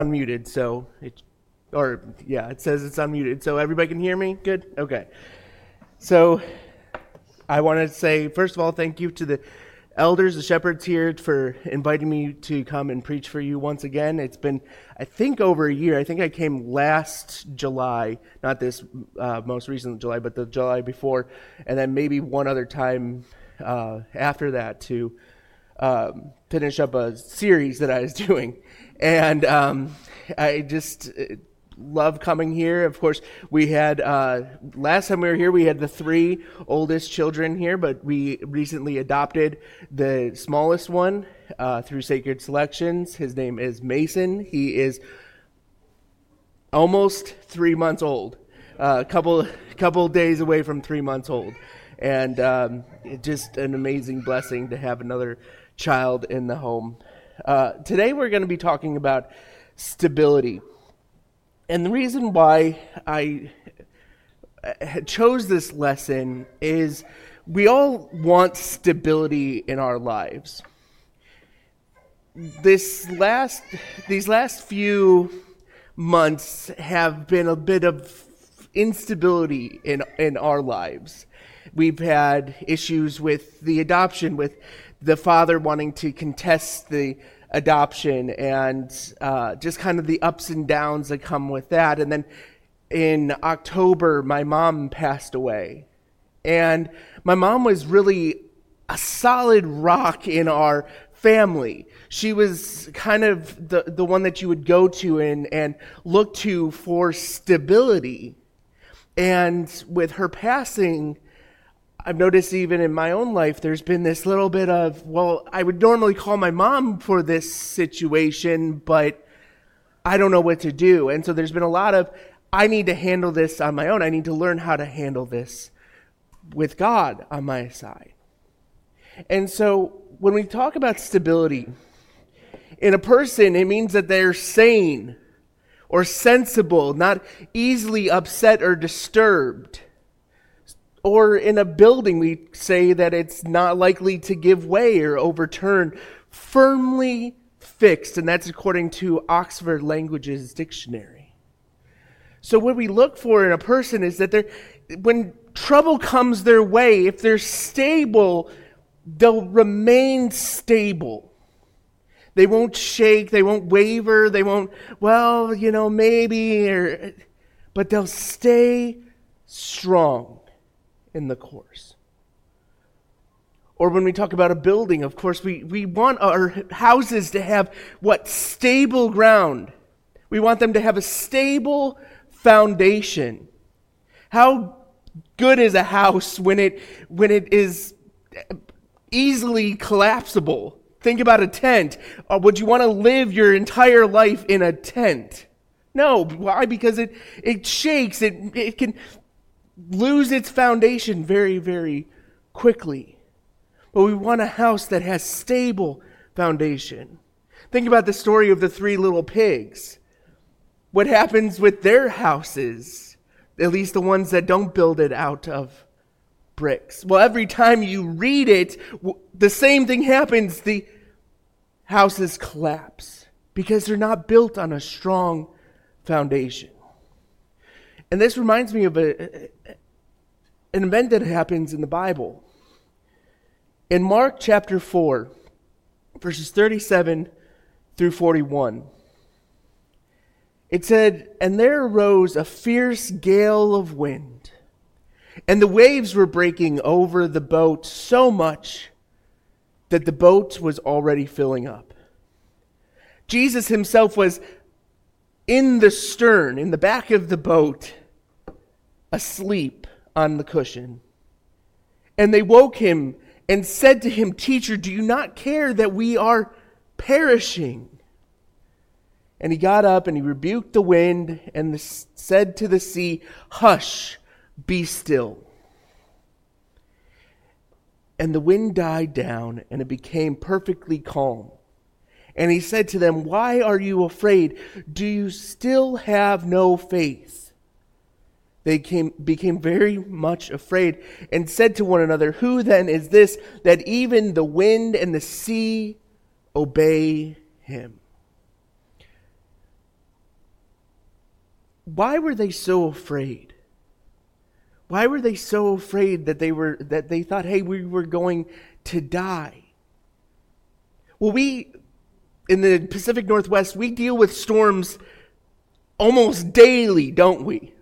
unmuted, so it says it's unmuted, so everybody can hear me. Good. Okay. So I want to say, first of all, thank you to the elders, the shepherds here, for inviting me to come and preach for you once again. It's been, I think, over a year. I think I came last July, not this most recent July, but the July before, and then maybe one other time after that to finish up a series that I was doing. And I just love coming here. Of course, we had, last time we were here, we had the 3 oldest children here, but we recently adopted the smallest one through Sacred Selections. His name is Mason. He is almost 3 months old, a couple days away from 3 months old. And just an amazing blessing to have another child in the home. Today we're going to be talking about stability. And the reason why I chose this lesson is we all want stability in our lives. These last few months have been a bit of instability in our lives. We've had issues with the adoption, with the father wanting to contest the adoption, and just kind of the ups and downs that come with that. And then in October, my mom passed away. And my mom was really a solid rock in our family. She was kind of the one that you would go to and look to for stability. And with her passing, I've noticed even in my own life, there's been this little bit of, well, I would normally call my mom for this situation, but I don't know what to do. And so there's been a lot of, I need to handle this on my own. I need to learn how to handle this with God on my side. And so when we talk about stability in a person, it means that they're sane or sensible, not easily upset or disturbed. Or in a building, we say that it's not likely to give way or overturn, firmly fixed, and that's according to Oxford Languages Dictionary. So what we look for in a person is that when trouble comes their way, if they're stable, they'll remain stable. They won't shake, they won't waver, they won't, maybe, but they'll stay strong in the course. Or when we talk about a building, of course, we want our houses to have stable ground. We want them to have a stable foundation. How good is a house when it is easily collapsible? Think about a tent. Would you want to live your entire life in a tent? No. Why? Because it shakes. It can lose its foundation very, very quickly. But we want a house that has stable foundation. Think about the story of the 3 little pigs. What happens with their houses, at least the ones that don't build it out of bricks? Well, every time you read it, the same thing happens. The houses collapse because they're not built on a strong foundation. And this reminds me of an event that happens in the Bible. In Mark chapter 4, verses 37 through 41, it said, "And there arose a fierce gale of wind, and the waves were breaking over the boat so much that the boat was already filling up. Jesus himself was in the stern, in the back of the boat, asleep on the cushion. And they woke him and said to him, 'Teacher, do you not care that we are perishing?' And he got up and he rebuked the wind and said to the sea, 'Hush, be still.' And the wind died down and it became perfectly calm. And he said to them, 'Why are you afraid? Do you still have no faith?' They became very much afraid and said to one another, 'Who then is this that even the wind and the sea obey him?'" why were they so afraid? Why were they so afraid that they thought, hey, we were going to die? Well, we in the Pacific Northwest, we deal with storms almost daily, don't we?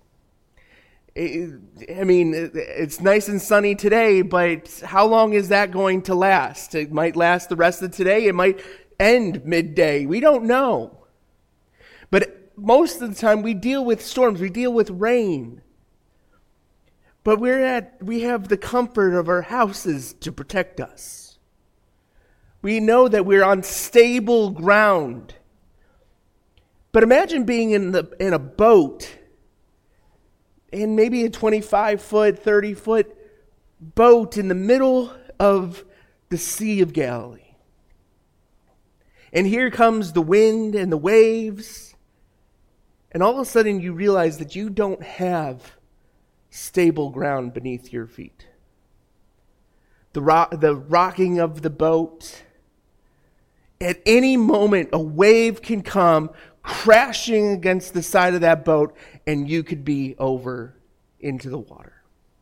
I mean, it's nice and sunny today, but how long is that going to last? It might last the rest of today. It might end midday. We don't know. But most of the time we deal with storms. We deal with rain. But we have the comfort of our houses to protect us. We know that we're on stable ground. But imagine being in a boat, and maybe a 25-foot, 30-foot boat in the middle of the Sea of Galilee. And here comes the wind and the waves, and all of a sudden you realize that you don't have stable ground beneath your feet. The rocking of the boat. At any moment, a wave can come crashing against the side of that boat, and you could be over into the water.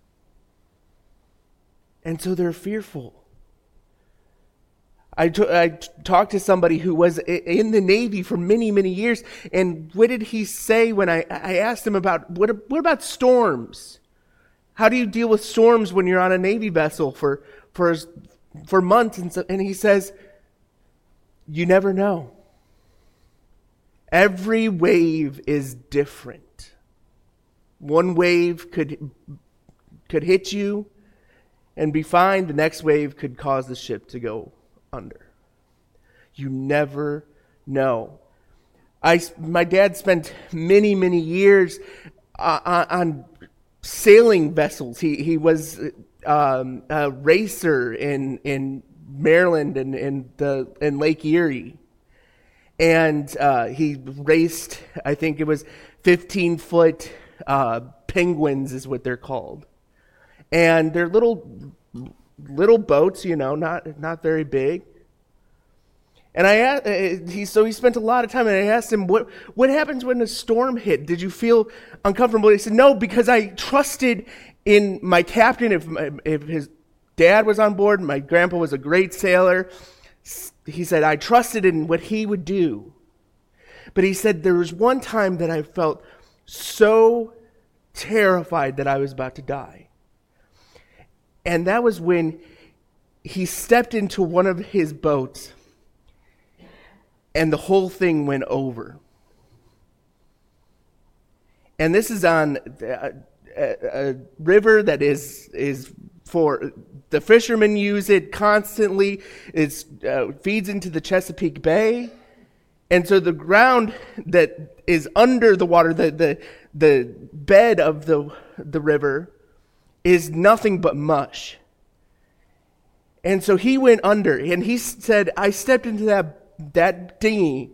And so they're fearful. I talked to somebody who was in the Navy for many, many years, and what did he say when I asked him about, what about storms? How do you deal with storms when you're on a Navy vessel for months? And he says, you never know. Every wave is different. One wave could hit you and be fine. The next wave could cause the ship to go under. You never know. My dad spent many, many years on sailing vessels. He was a racer in Maryland and in Lake Erie. And he raced, I think it was 15-foot penguins is what they're called. And they're little boats, not very big. And he spent a lot of time, and I asked him, what happens when a storm hit? Did you feel uncomfortable? He said, no, because I trusted in my captain. If his dad was on board, my grandpa was a great sailor. He said, I trusted in what he would do. But he said, there was one time that I felt so terrified that I was about to die. And that was when he stepped into one of his boats and the whole thing went over. And this is on a river that is for the fishermen use it constantly. It feeds into the Chesapeake Bay. And so the ground that is under the water, the bed of the river, is nothing but mush. And so he went under, and he said, I stepped into that dinghy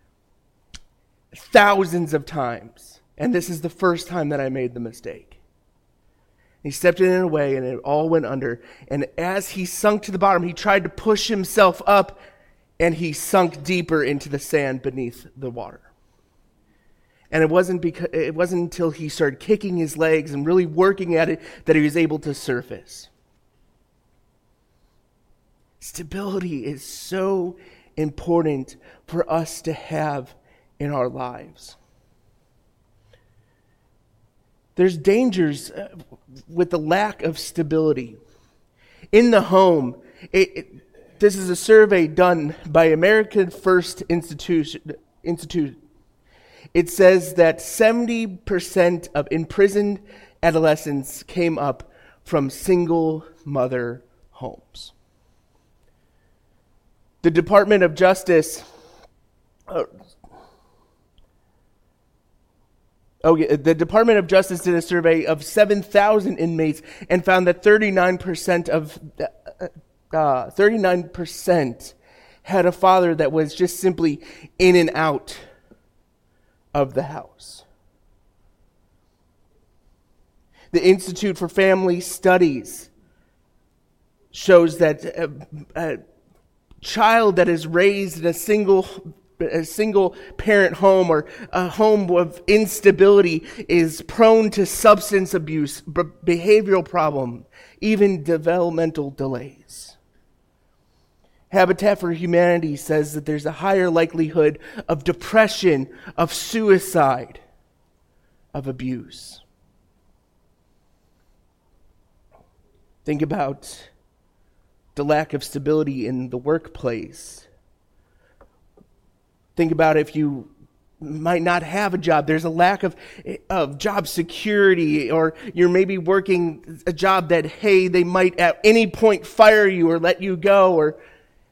thousands of times, and this is the first time that I made the mistake. He stepped in a way, and it all went under. And as he sunk to the bottom, he tried to push himself up, and he sunk deeper into the sand beneath the water. And it wasn't until he started kicking his legs and really working at it that he was able to surface. Stability is so important for us to have in our lives. There's dangers with the lack of stability. In the home, this is a survey done by American First Institute. It says that 70% of imprisoned adolescents came up from single mother homes. The Department of Justice the Department of Justice did a survey of 7,000 inmates and found that 39% had a father that was just simply in and out of the house. The Institute for Family Studies shows that a child that is raised in a single a single parent home or a home of instability is prone to substance abuse, behavioral problem, even developmental delays. Habitat for Humanity says that there's a higher likelihood of depression, of suicide, of abuse. Think about the lack of stability in the workplace. Think about if you might not have a job. There's a lack of job security, or you're maybe working a job that, hey, they might at any point fire you or let you go, or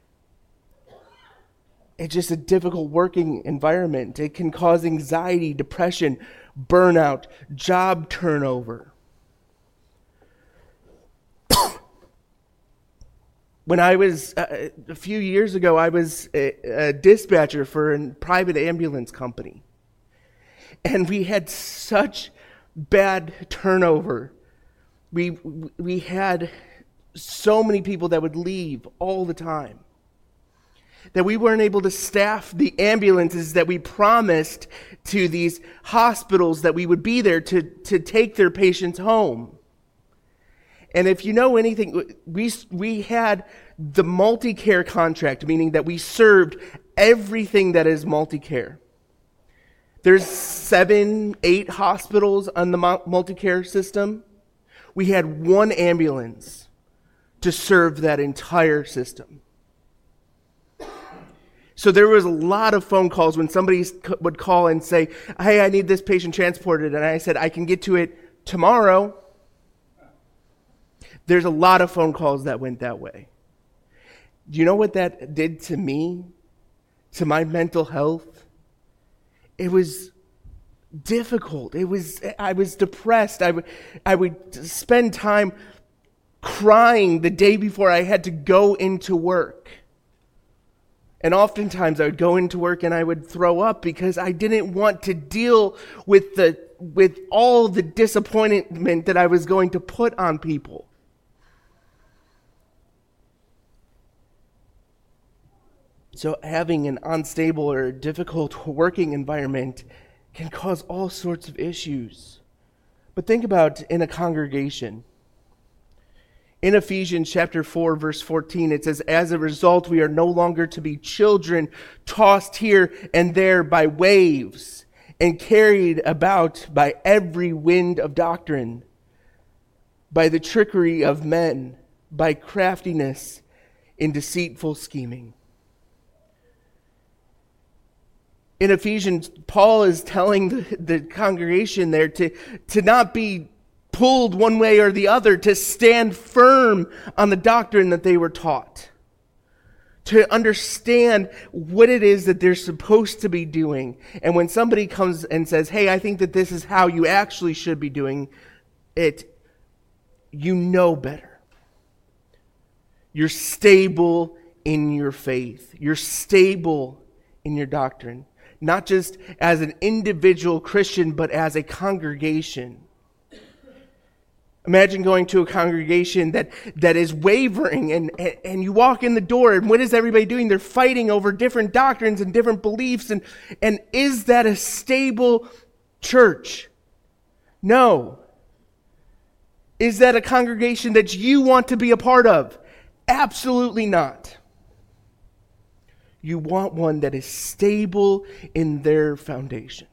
it's just a difficult working environment. It can cause anxiety, depression, burnout, job turnover. When I was, a few years ago, I was a dispatcher for a private ambulance company. And we had such bad turnover. We had so many people that would leave all the time, that we weren't able to staff the ambulances that we promised to these hospitals that we would be there to take their patients home. And if you know anything, we had the multi-care contract, meaning that we served everything that is multi-care. There's 7, 8 hospitals on the multi-care system. We had one ambulance to serve that entire system. So there was a lot of phone calls when somebody would call and say, hey, I need this patient transported. And I said, I can get to it tomorrow. There's a lot of phone calls that went that way. Do you know what that did to me, to my mental health? It was difficult. I was depressed. I would spend time crying the day before I had to go into work. And oftentimes I would go into work and I would throw up because I didn't want to deal with all the disappointment that I was going to put on people. So having an unstable or difficult working environment can cause all sorts of issues. But think about in a congregation. In Ephesians chapter 4, verse 14, it says, as a result, we are no longer to be children tossed here and there by waves and carried about by every wind of doctrine, by the trickery of men, by craftiness in deceitful scheming. In Ephesians, Paul is telling the congregation there to not be pulled one way or the other, to stand firm on the doctrine that they were taught, to understand what it is that they're supposed to be doing. And when somebody comes and says, hey, I think that this is how you actually should be doing it, you know better. You're stable in your faith. You're stable in your doctrine. Not just as an individual Christian, but as a congregation. Imagine going to a congregation that is wavering and you walk in the door and what is everybody doing? They're fighting over different doctrines and different beliefs. And is that a stable church? No. Is that a congregation that you want to be a part of? Absolutely not. You want one that is stable in their foundation.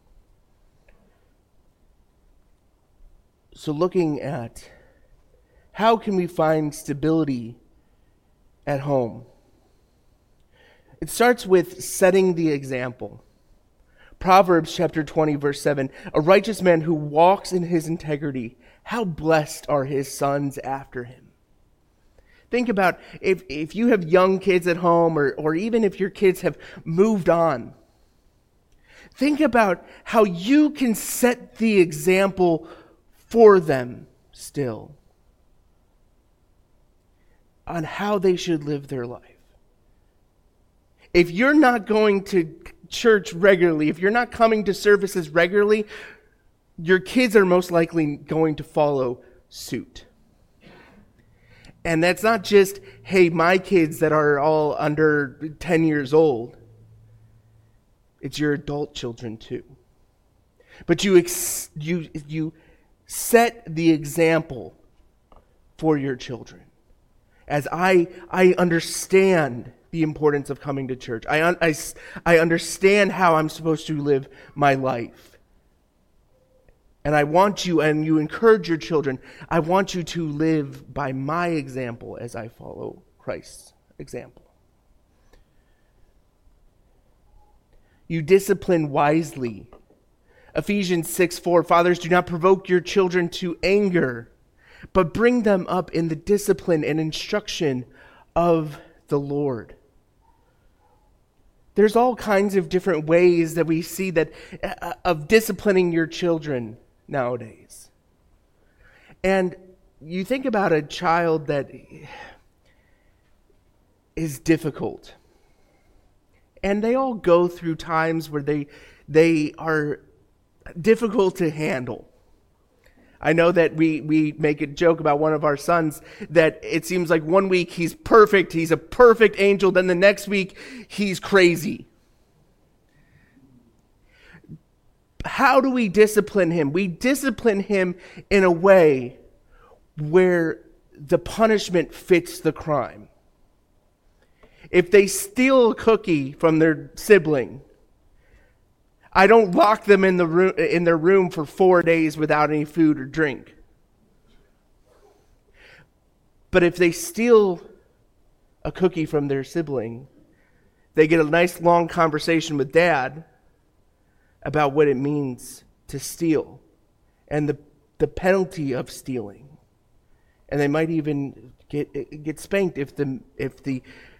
So looking at how can we find stability at home? It starts with setting the example. Proverbs chapter 20, verse 7, a righteous man who walks in his integrity, how blessed are his sons after him. Think about if you have young kids at home or even if your kids have moved on. Think about how you can set the example for them still on how they should live their life. If you're not going to church regularly, if you're not coming to services regularly, your kids are most likely going to follow suit. And that's not just, hey, my kids that are all under 10 years old. It's your adult children too. But you set the example for your children. As I understand the importance of coming to church. I understand how I'm supposed to live my life. And I want you, and you encourage your children, I want you to live by my example as I follow Christ's example. You discipline wisely. Ephesians 6:4, fathers, do not provoke your children to anger, but bring them up in the discipline and instruction of the Lord. There's all kinds of different ways that we see that of disciplining your children nowadays. And you think about a child that is difficult. And they all go through times where they are difficult to handle. I know that we make a joke about one of our sons that it seems like 1 week he's perfect, he's a perfect angel, then the next week he's crazy. How do we discipline him? We discipline him in a way where the punishment fits the crime. If they steal a cookie from their sibling, I don't lock them in their room for 4 days without any food or drink. But if they steal a cookie from their sibling, they get a nice long conversation with Dad about what it means to steal and the penalty of stealing. And they might even get spanked if the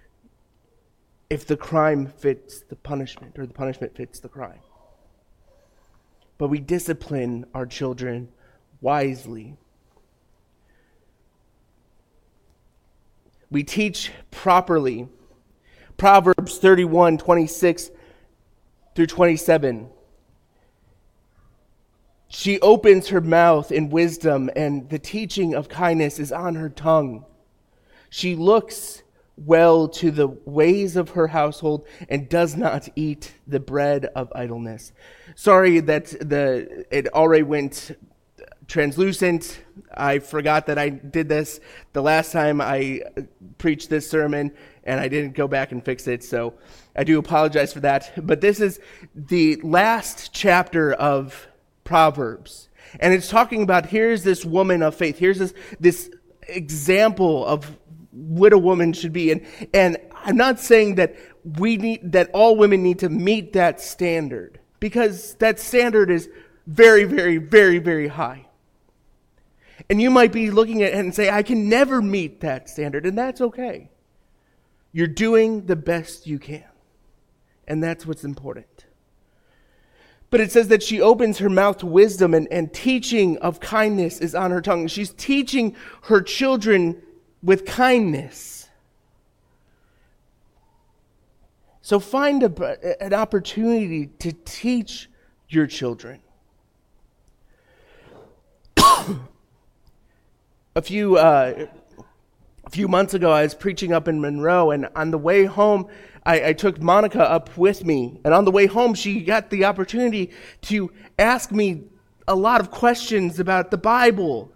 crime fits the punishment or the punishment fits the crime. But we discipline our children wisely. We teach properly. Proverbs 31:26 through 27. She opens her mouth in wisdom, and the teaching of kindness is on her tongue. She looks well to the ways of her household and does not eat the bread of idleness. Sorry that it already went translucent. I forgot that I did this the last time I preached this sermon, and I didn't go back and fix it, so I do apologize for that. But this is the last chapter of Proverbs, and it's talking about here's this woman of faith. Here's this example of what a woman should be. And I'm not saying that all women need to meet that standard, because that standard is very, very, very, very high. And you might be looking at it and say, I can never meet that standard, and that's okay. You're doing the best you can, and that's what's important. But it says that she opens her mouth to wisdom, and teaching of kindness is on her tongue. She's teaching her children with kindness. So find an opportunity to teach your children. A few months ago, I was preaching up in Monroe, and on the way home, I took Monica up with me. And on the way home, she got the opportunity to ask me a lot of questions about the Bible.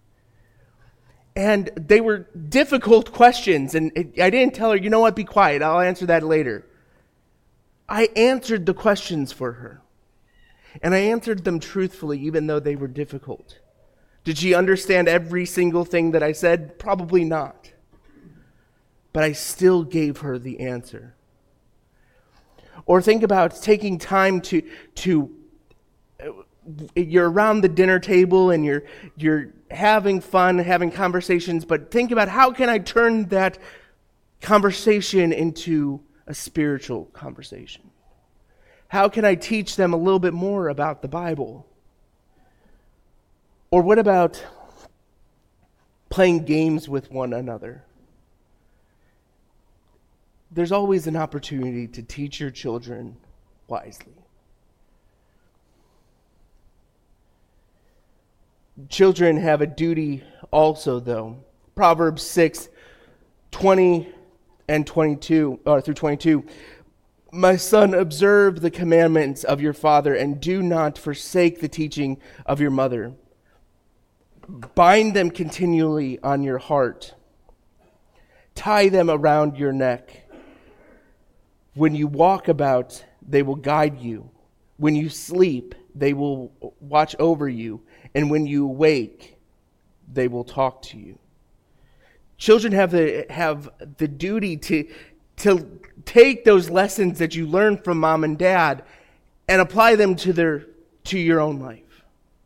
And they were difficult questions, and I didn't tell her, you know what, be quiet, I'll answer that later. I answered the questions for her. And I answered them truthfully, even though they were difficult. Did she understand every single thing that I said? Probably not. But I still gave her the answer. Or think about taking time to you're around the dinner table and you're having fun, having conversations, but think about how can I turn that conversation into a spiritual conversation? How can I teach them a little bit more about the Bible? Or what about playing games with one another? There's always an opportunity to teach your children wisely. Children have a duty also, though. Proverbs 6:20 and 22 through 22. My son, observe the commandments of your father and do not forsake the teaching of your mother. Bind them continually on your heart. Tie them around your neck. When you walk about, they will guide you. When you sleep, they will watch over you. And when you awake, they will talk to you. Children have the duty to take those lessons that you learn from mom and dad and apply them to your own life.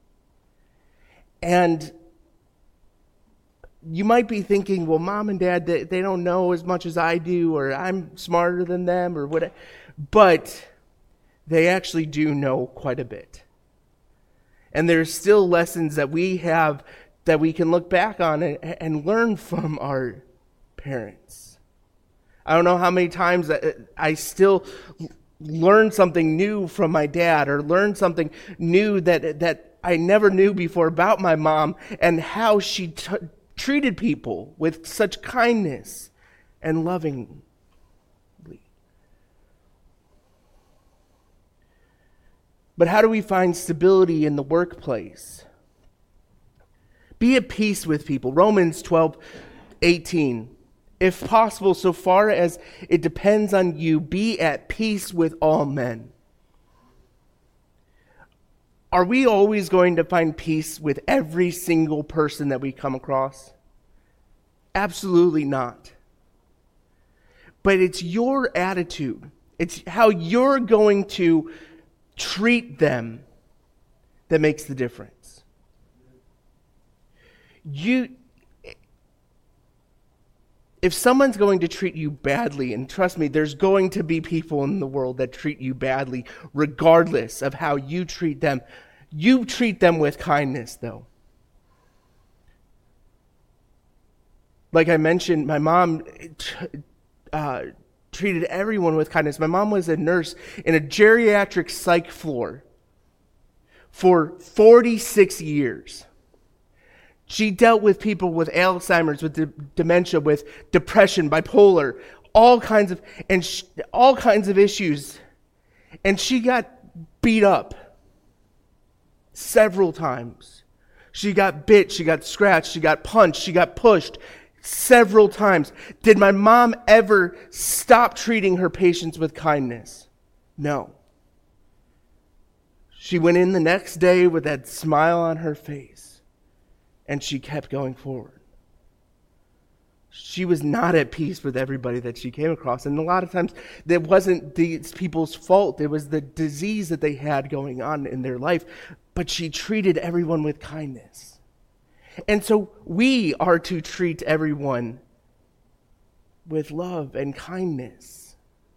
And you might be thinking, well, mom and dad, they don't know as much as I do, or I'm smarter than them, or whatever. But they actually do know quite a bit. And there's still lessons that we have that we can look back on and learn from our parents. I don't know how many times I still learn something new from my dad, or learn something new that I never knew before about my mom, and how she treated people with such kindness and lovingly. But how do we find stability in the workplace? Be at peace with people. Romans 12:18. If possible, so far as it depends on you, be at peace with all men. Are we always going to find peace with every single person that we come across? Absolutely not. But it's your attitude. It's how you're going to treat them that makes the difference. If someone's going to treat you badly, and trust me, there's going to be people in the world that treat you badly, regardless of how you treat them. You treat them with kindness, though. Like I mentioned, my mom treated everyone with kindness. My mom was a nurse in a geriatric psych floor for 46 years. She dealt with people with Alzheimer's, with dementia, with depression, bipolar, all kinds of issues. And she got beat up several times. She got bit, she got scratched, she got punched, she got pushed several times. Did my mom ever stop treating her patients with kindness? No. She went in the next day with that smile on her face. And she kept going forward. She was not at peace with everybody that she came across. And a lot of times, it wasn't these people's fault. It was the disease that they had going on in their life. But she treated everyone with kindness. And so we are to treat everyone with love and kindness.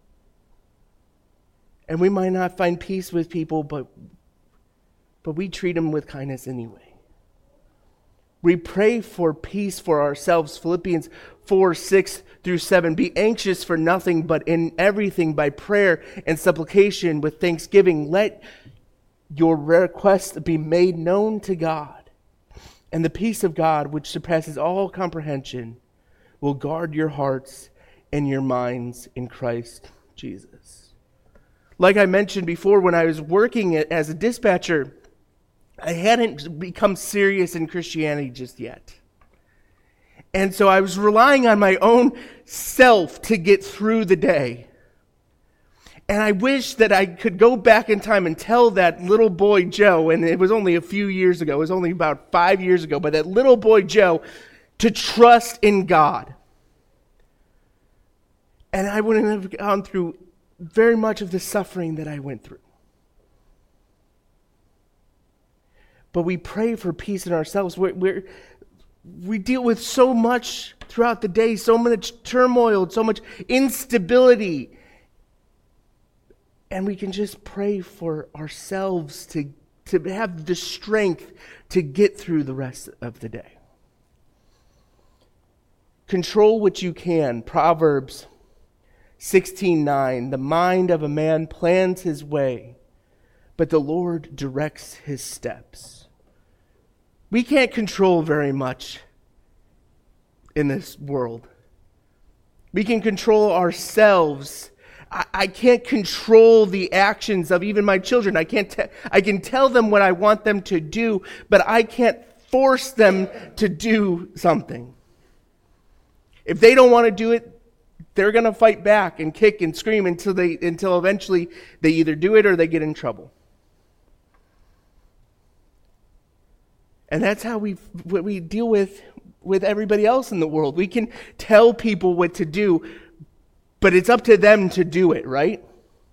And we might not find peace with people, but we treat them with kindness anyway. We pray for peace for ourselves. Philippians 4:6-7. Be anxious for nothing, but in everything by prayer and supplication with thanksgiving. Let your requests be made known to God. And the peace of God, which surpasses all comprehension, will guard your hearts and your minds in Christ Jesus. Like I mentioned before, when I was working as a dispatcher, I hadn't become serious in Christianity just yet. And so I was relying on my own self to get through the day. And I wish that I could go back in time and tell that little boy Joe, and it was only a few years ago, it was only about 5 years ago, but that little boy Joe to trust in God. And I wouldn't have gone through very much of the suffering that I went through. But we pray for peace in ourselves. We deal with so much throughout the day, so much turmoil, so much instability. And we can just pray for ourselves to have the strength to get through the rest of the day. Control what you can. Proverbs 16:9. The mind of a man plans his way, but the Lord directs his steps. We can't control very much in this world. We can control ourselves, I can't control the actions of even my children. I can tell them what I want them to do, but I can't force them to do something. If they don't want to do it, they're going to fight back and kick and scream until eventually they either do it or they get in trouble. And that's how we deal with everybody else in the world. We can tell people what to do, but it's up to them to do it, right?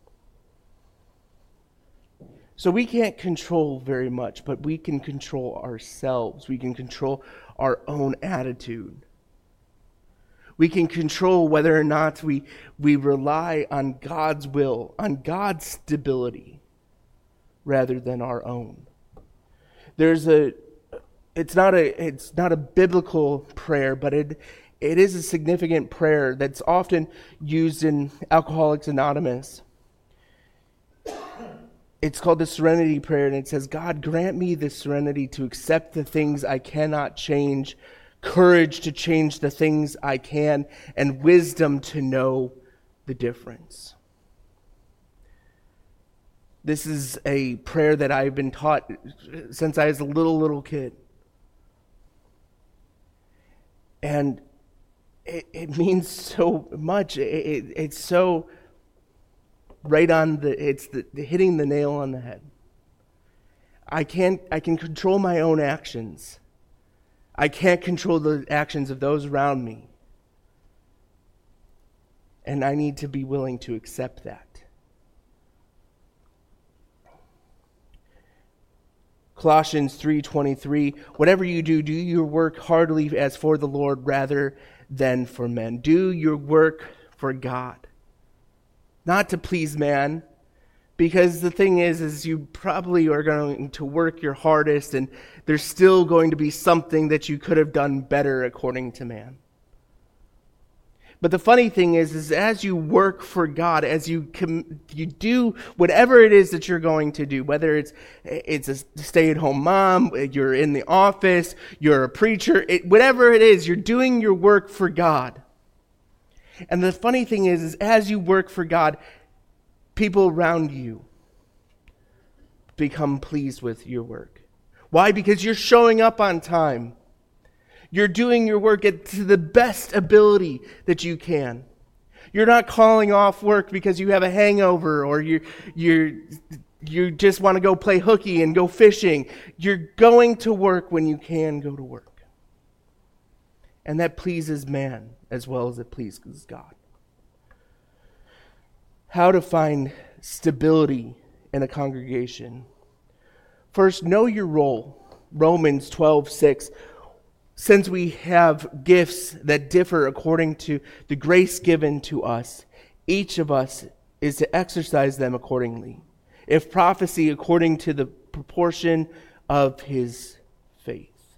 So we can't control very much, but we can control ourselves. We can control our own attitude. We can control whether or not we rely on God's will, on God's stability, rather than our own. It's not a biblical prayer, but it is a significant prayer that's often used in Alcoholics Anonymous. It's called the Serenity Prayer, and it says, God, grant me the serenity to accept the things I cannot change, courage to change the things I can, and wisdom to know the difference. This is a prayer that I've been taught since I was a little kid. And it means so much. It's so right on it's hitting the nail on the head. I can control my own actions. I can't control the actions of those around me. And I need to be willing to accept that. Colossians 3:23, whatever you do, do your work heartily as for the Lord rather than for men. Do your work for God, not to please man. Because the thing is you probably are going to work your hardest and there's still going to be something that you could have done better according to man. But the funny thing is as you work for God, as you do whatever it is that you're going to do, whether it's a stay-at-home mom, you're in the office, you're a preacher, whatever it is, you're doing your work for God. And the funny thing is as you work for God, people around you become pleased with your work. Why? Because you're showing up on time. You're doing your work to the best ability that you can. You're not calling off work because you have a hangover or you just want to go play hooky and go fishing. You're going to work when you can go to work. And that pleases man as well as it pleases God. How to find stability in a congregation. First, know your role. Romans 12:6. Since we have gifts that differ according to the grace given to us, each of us is to exercise them accordingly. If prophecy, according to the proportion of his faith.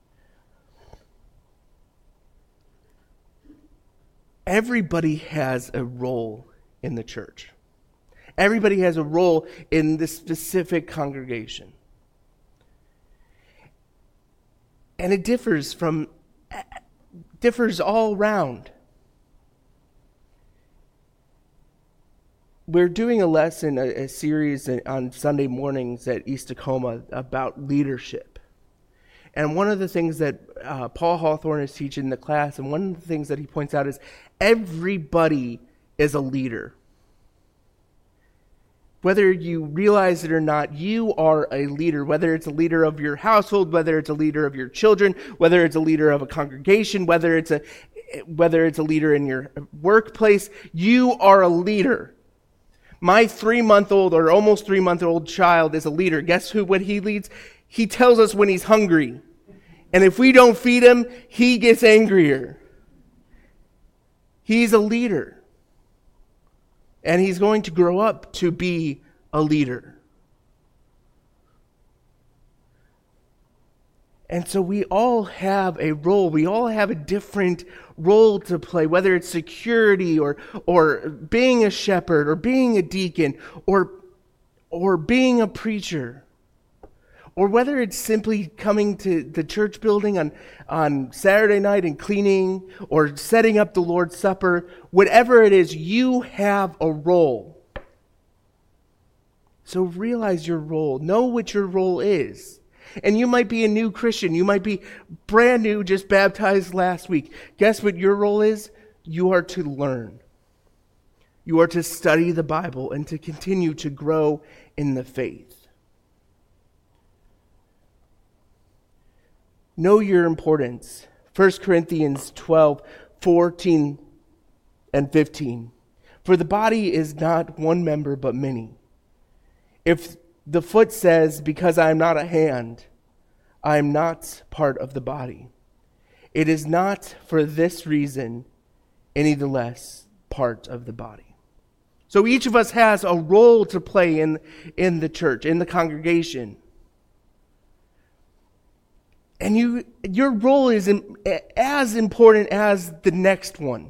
Everybody has a role in the church. Everybody has a role in this specific congregation. And it differs all around. We're doing a lesson, a series on Sunday mornings at East Tacoma about leadership. And one of the things that Paul Hawthorne is teaching in the class, and one of the things that he points out is everybody is a leader. Whether you realize it or not, you are a leader. Whether it's a leader of your household, whether it's a leader of your children, whether it's a leader of a congregation, whether it's a leader in your workplace, you are a leader. My 3-month-old or almost 3-month-old child is a leader. Guess what he leads? He tells us when he's hungry. And if we don't feed him, he gets angrier. He's a leader. And he's going to grow up to be a leader. And so we all have a role. We all have a different role to play, whether it's security or being a shepherd or being a deacon or being a preacher or whether it's simply coming to the church building on Saturday night and cleaning or setting up the Lord's Supper, whatever it is, you have a role. So realize your role. Know what your role is. And you might be a new Christian. You might be brand new, just baptized last week. Guess what your role is? You are to learn. You are to study the Bible and to continue to grow in the faith. Know your importance. 1 Corinthians 12, 14 and 15. For the body is not one member but many. If the foot says, because I am not a hand, I am not part of the body, it is not for this reason any the less part of the body. So each of us has a role to play in the church, in the congregation. And your role is as important as the next one.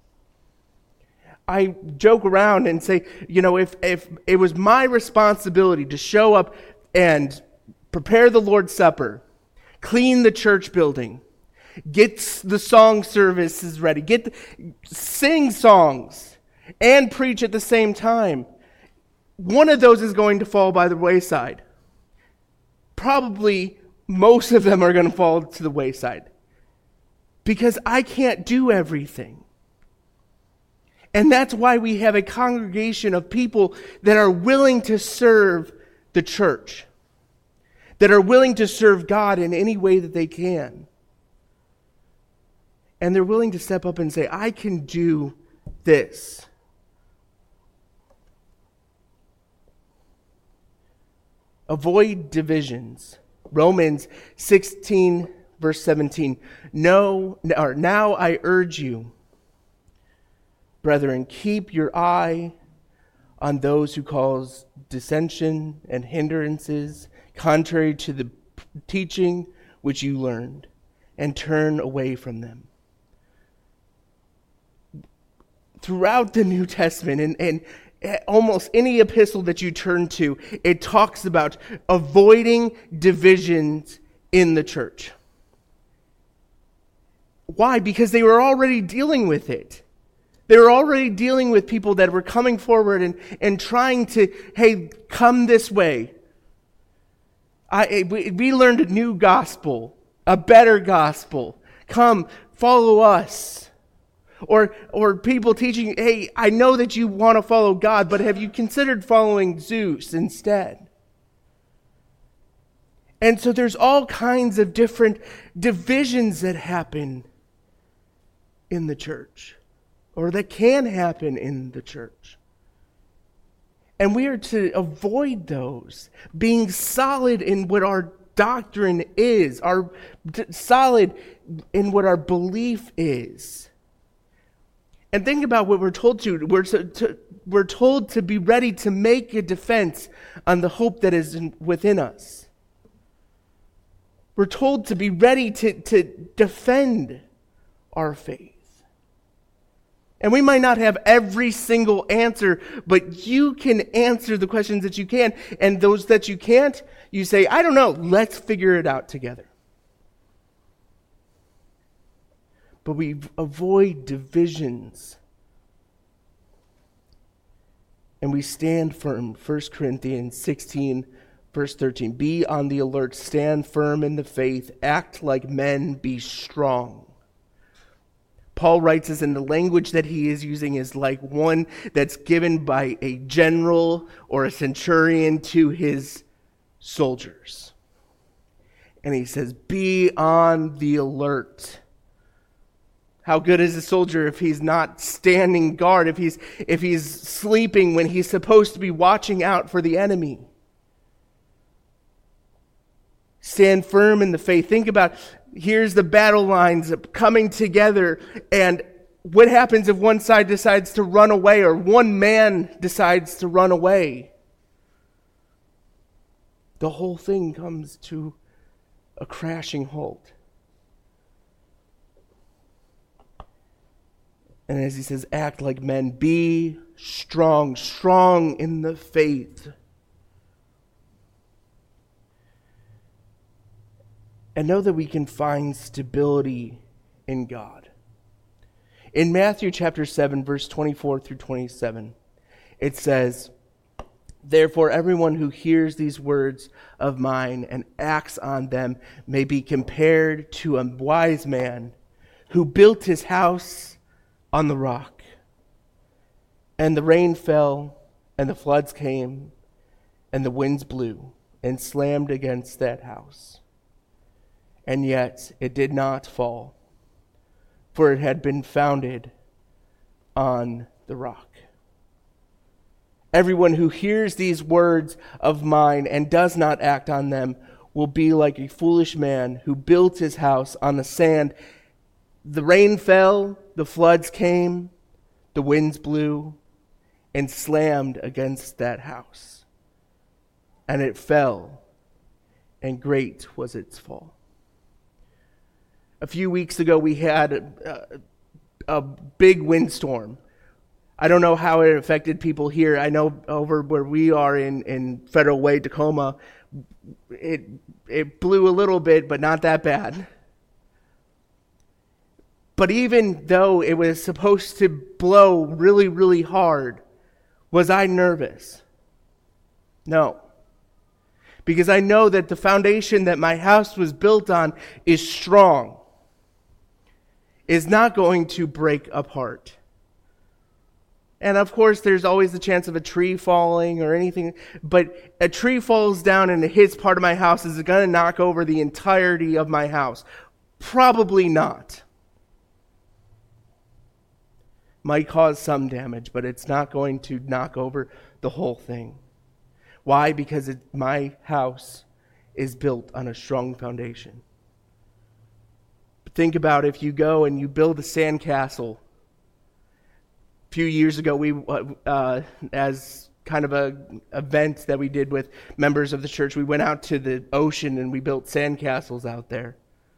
I joke around and say, if it was my responsibility to show up and prepare the Lord's Supper, clean the church building, get the song services ready, sing songs, and preach at the same time, one of those is going to fall by the wayside. Probably most of them are going to fall to the wayside because I can't do everything. And that's why we have a congregation of people that are willing to serve the church, that are willing to serve God in any way that they can. And they're willing to step up and say, I can do this. Avoid divisions. Romans 16, verse 17. Now I urge you, brethren, keep your eye on those who cause dissension and hindrances, contrary to the teaching which you learned, and turn away from them. Throughout the New Testament, and almost any epistle that you turn to, it talks about avoiding divisions in the church. Why? Because they were already dealing with it. They were already dealing with people that were coming forward and trying to, hey, come this way. We learned a new gospel, a better gospel. Come, follow us. Or people teaching, hey, I know that you want to follow God, but have you considered following Zeus instead? And so there's all kinds of different divisions that happen in the church, or that can happen in the church. And we are to avoid those, being solid in what our doctrine is, solid in what our belief is. And think about what we're told to. We're told to be ready to make a defense on the hope that is within us. We're told to be ready to defend our faith. And we might not have every single answer, but you can answer the questions that you can. And those that you can't, you say, I don't know, let's figure it out together. But we avoid divisions. And we stand firm. 1 Corinthians 16, verse 13. Be on the alert, stand firm in the faith, act like men, be strong. Paul writes this, in the language that he is using is like one that's given by a general or a centurion to his soldiers. And he says, be on the alert. How good is a soldier if he's not standing guard, if he's sleeping when he's supposed to be watching out for the enemy? Stand firm in the faith. Think about, here's the battle lines coming together, and what happens if one side decides to run away, or one man decides to run away? The whole thing comes to a crashing halt. And as he says, act like men, be strong, strong in the faith. and know that we can find stability in God. In Matthew chapter 7, verse 24 through 27, it says, "Therefore everyone who hears these words of mine and acts on them may be compared to a wise man who built his house on the rock. And the rain fell, and the floods came, and the winds blew and slammed against that house. And yet it did not fall, for it had been founded on the rock. Everyone who hears these words of mine and does not act on them will be like a foolish man who built his house on the sand. The rain fell, the floods came, the winds blew, and slammed against that house. And it fell, and great was its fall." A few weeks ago, we had a big windstorm. I don't know how it affected people here. I know over where we are in Federal Way, Tacoma, it blew a little bit, but not that bad. But even though it was supposed to blow really, really hard, was I nervous? No. Because I know that the foundation that my house was built on is strong. Is not going to break apart. And of course, there's always the chance of a tree falling or anything, but a tree falls down and it hits part of my house. Is it going to knock over the entirety of my house? Probably not. Might cause some damage, but it's not going to knock over the whole thing. Why? Because my house is built on a strong foundation. Think about if you go and you build a sandcastle. A few years ago, we, as kind of a event that we did with members of the church, we went out to the ocean and we built sandcastles out there.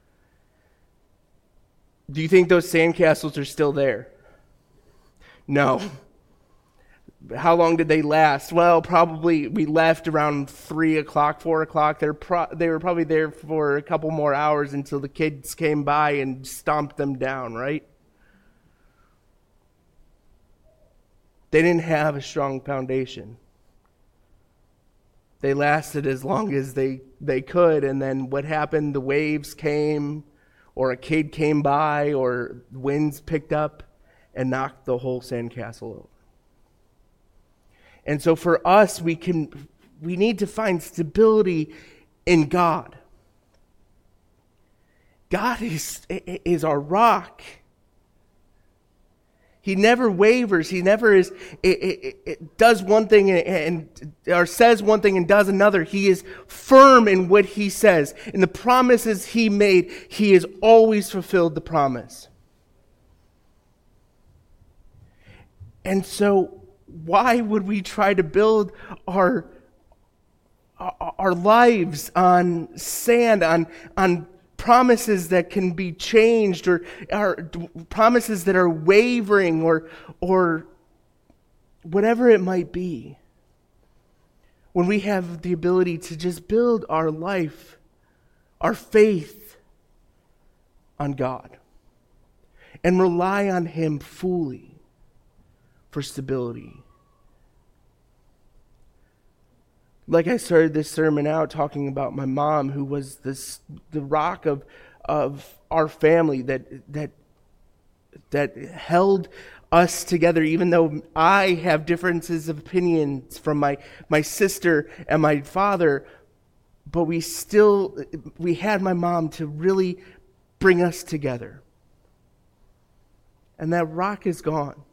Do you think those sandcastles are still there? No. How long did they last? Well, probably we left around 3 o'clock, 4 o'clock. They were probably there for a couple more hours until the kids came by and stomped them down, right? They didn't have a strong foundation. They lasted as long as they could, and then what happened? The waves came, or a kid came by, or winds picked up and knocked the whole sandcastle over. And so for us, we need to find stability in God. God is our rock. He never wavers. He never does one thing or says one thing and does another. He is firm in what he says. In the promises he made, he has always fulfilled the promise. And so why would we try to build our lives on sand, on promises that can be changed, or promises that are wavering, or whatever it might be, when we have the ability to just build our life, our faith on God, and rely on Him fully for stability? Like I started this sermon out talking about my mom, who was the rock of our family that held us together, even though I have differences of opinions from my sister and my father, but we had my mom to really bring us together. And that rock is gone.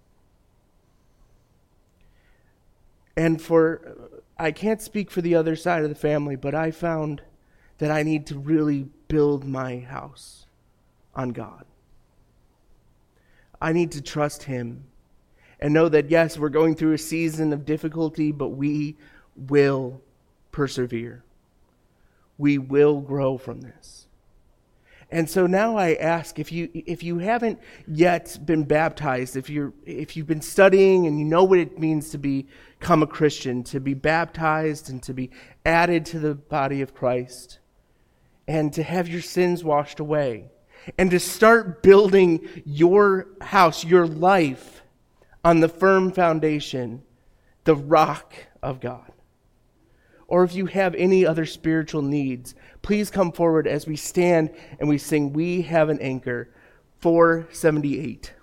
And I can't speak for the other side of the family, but I found that I need to really build my house on God. I need to trust Him and know that, yes, we're going through a season of difficulty, but we will persevere. We will grow from this. And so now I ask, if you haven't yet been baptized, if you've been studying and you know what it means to become a Christian, to be baptized and to be added to the body of Christ, and to have your sins washed away, and to start building your house, your life, on the firm foundation, the rock of God. Or if you have any other spiritual needs, please come forward as we stand and we sing "We Have an Anchor," 478.